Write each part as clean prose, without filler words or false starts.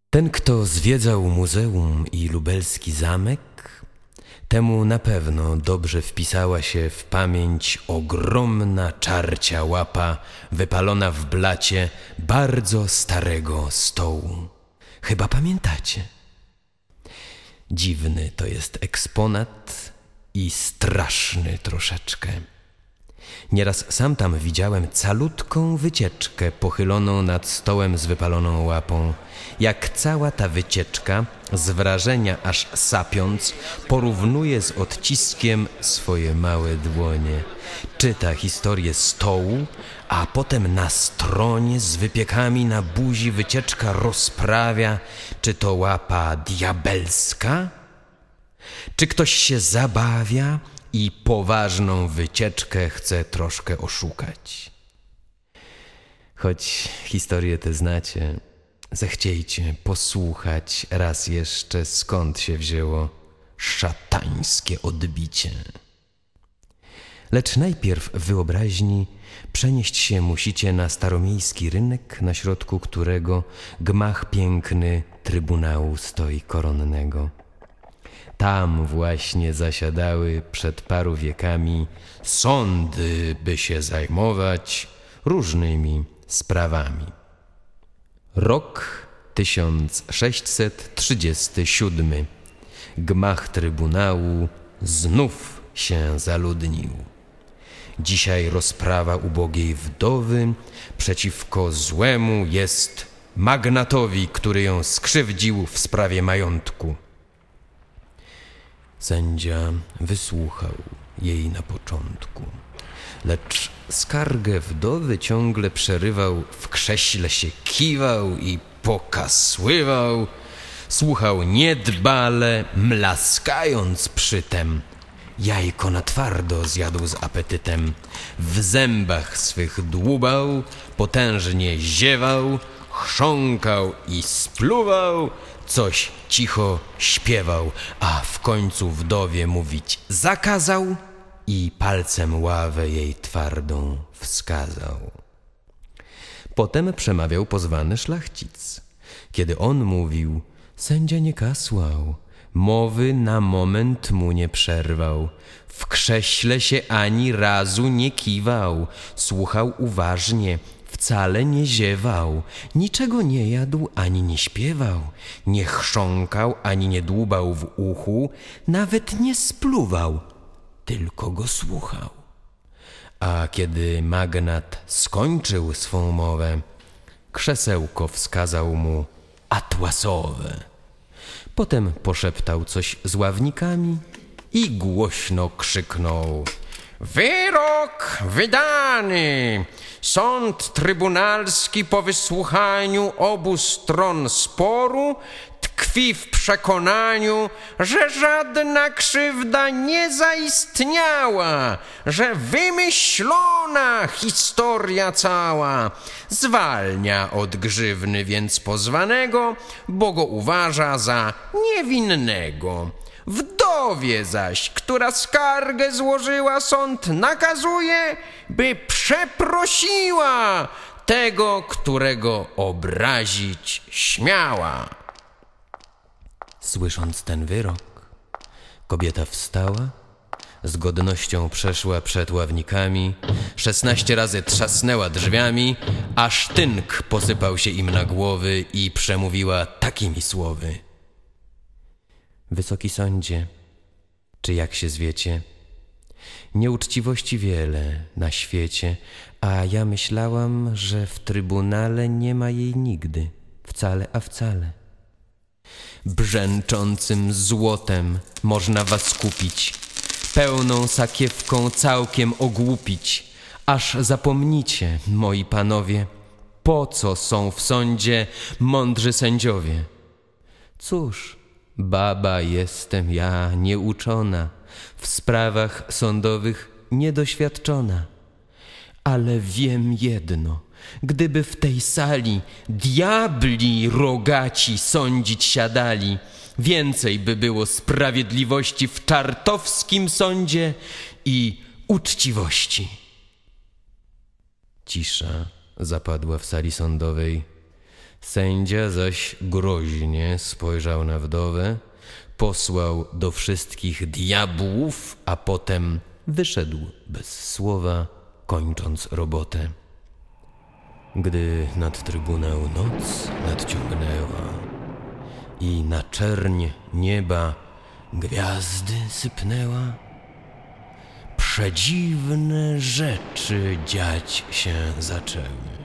Ten, kto zwiedzał muzeum i lubelski zamek, temu na pewno dobrze wpisała się w pamięć ogromna czarcia łapa wypalona w blacie bardzo starego stołu. Chyba pamiętacie? Dziwny to jest eksponat i straszny troszeczkę. Nieraz sam tam widziałem calutką wycieczkę pochyloną nad stołem z wypaloną łapą. Jak cała ta wycieczka, z wrażenia aż sapiąc, porównuje z odciskiem swoje małe dłonie. Czyta historię stołu, a potem na stronie z wypiekami na buzi wycieczka rozprawia, czy to łapa diabelska, czy ktoś się zabawia i poważną wycieczkę chce troszkę oszukać. Choć historię te znacie, zechciejcie posłuchać raz jeszcze, skąd się wzięło szatańskie odbicie. Lecz najpierw w wyobraźni przenieść się musicie na staromiejski rynek, na środku którego gmach piękny Trybunału stoi Koronnego. Tam właśnie zasiadały przed paru wiekami sądy, by się zajmować różnymi sprawami. Rok 1637. Gmach Trybunału znów się zaludnił. Dzisiaj rozprawa ubogiej wdowy przeciwko złemu jest magnatowi, który ją skrzywdził w sprawie majątku. Sędzia wysłuchał jej na początku, lecz skargę wdowy ciągle przerywał, w krześle się kiwał i pokasływał, słuchał niedbale, mlaskając przytem. Jajko na twardo zjadł z apetytem, w zębach swych dłubał, potężnie ziewał, chrząkał i spluwał, coś cicho śpiewał, a w końcu wdowie mówić zakazał i palcem ławę jej twardą wskazał. Potem przemawiał pozwany szlachcic. Kiedy on mówił, sędzia nie kasłał, mowy na moment mu nie przerwał, w krześle się ani razu nie kiwał, słuchał uważnie, wcale nie ziewał, niczego nie jadł ani nie śpiewał, nie chrząkał ani nie dłubał w uchu, nawet nie spluwał, tylko go słuchał. A kiedy magnat skończył swą mowę, krzesełko wskazał mu atłasowe. Potem poszeptał coś z ławnikami i głośno krzyknął: wyrok wydany! Sąd trybunalski po wysłuchaniu obu stron sporu tkwi w przekonaniu, że żadna krzywda nie zaistniała, że wymyślona historia cała. Zwalnia od grzywny więc pozwanego, bo go uważa za niewinnego. Wdowie zaś, która skargę złożyła, sąd nakazuje, by przeprosiła tego, którego obrazić śmiała. Słysząc ten wyrok, kobieta wstała, z godnością przeszła przed ławnikami, 16 razy trzasnęła drzwiami, aż tynk posypał się im na głowy i przemówiła takimi słowy: Wysoki sądzie, czy jak się zwiecie, nieuczciwości wiele na świecie, a ja myślałam, że w trybunale nie ma jej nigdy, wcale a wcale. Brzęczącym złotem można was kupić, pełną sakiewką całkiem ogłupić, aż zapomnicie, moi panowie, po co są w sądzie mądrzy sędziowie. Cóż, baba jestem ja nieuczona, w sprawach sądowych niedoświadczona. Ale wiem jedno, gdyby w tej sali diabli rogaci sądzić siadali, więcej by było sprawiedliwości w czartowskim sądzie i uczciwości. Cisza zapadła w sali sądowej. Sędzia zaś groźnie spojrzał na wdowę, posłał do wszystkich diabłów, a potem wyszedł bez słowa, kończąc robotę. Gdy nad trybunał noc nadciągnęła i na czerń nieba gwiazdy sypnęła, przedziwne rzeczy dziać się zaczęły.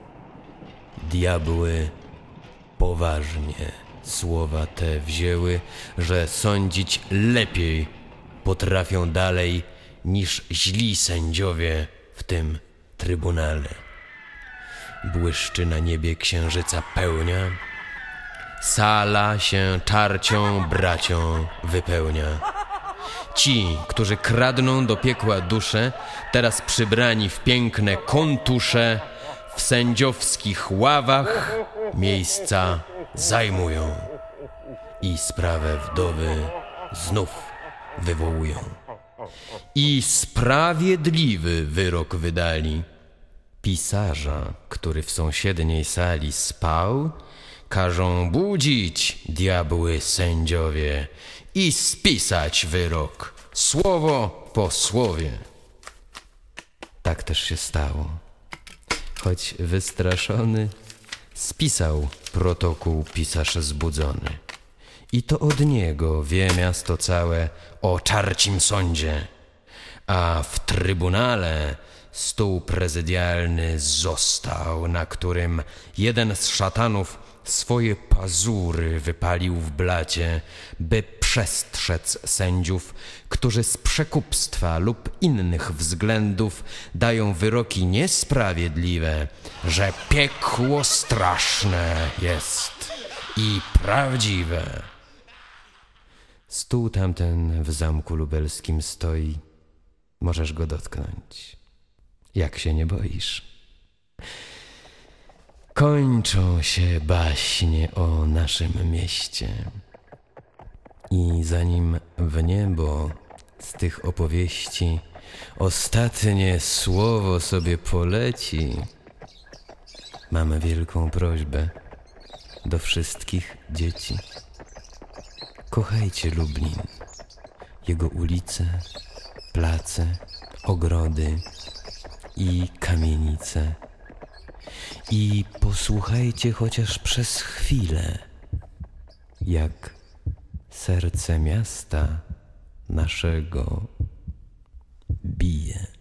Diabły poważnie słowa te wzięły, że sądzić lepiej potrafią dalej niż źli sędziowie w tym trybunale. Błyszczy na niebie księżyca pełnia, sala się czarcią bracią wypełnia. Ci, którzy kradną do piekła dusze, teraz przybrani w piękne kontusze, w sędziowskich ławach miejsca zajmują i sprawę wdowy znów wywołują. I sprawiedliwy wyrok wydali. Pisarza, który w sąsiedniej sali spał, każą budzić diabły sędziowie i spisać wyrok, słowo po słowie. Tak też się stało. Choć wystraszony, spisał protokół pisarz zbudzony. I to od niego wie miasto całe o czarcim sądzie, a w trybunale stół prezydialny został, na którym jeden z szatanów swoje pazury wypalił w blacie, by przestrzec sędziów, którzy z przekupstwa lub innych względów dają wyroki niesprawiedliwe, że piekło straszne jest i prawdziwe. Stół tamten w zamku lubelskim stoi, możesz go dotknąć, jak się nie boisz. Kończą się baśnie o naszym mieście i zanim w niebo z tych opowieści ostatnie słowo sobie poleci, mamy wielką prośbę do wszystkich dzieci. Kochajcie Lublin, jego ulice, place, ogrody i kamienice. I posłuchajcie chociaż przez chwilę, jak serce miasta naszego bije.